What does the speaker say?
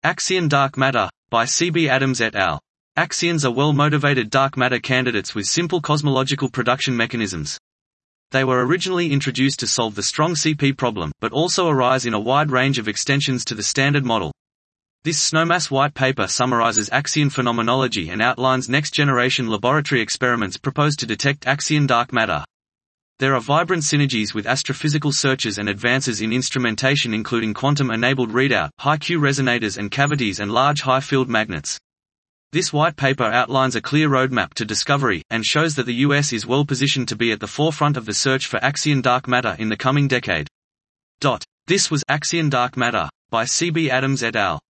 Axion dark matter, by C.B. Adams et al. Axions are well-motivated dark matter candidates with simple cosmological production mechanisms. They were originally introduced to solve the strong CP problem, but also arise in a wide range of extensions to the Standard Model. This Snowmass white paper summarizes axion phenomenology and outlines next-generation laboratory experiments proposed to detect axion dark matter. There are vibrant synergies with astrophysical searches and advances in instrumentation including quantum-enabled readout, high-Q resonators and cavities and large high-field magnets. This white paper outlines a clear roadmap to discovery, and shows that the US is well positioned to be at the forefront of the search for axion dark matter in the coming decade. This was Axion Dark Matter, by C.B. Adams et al.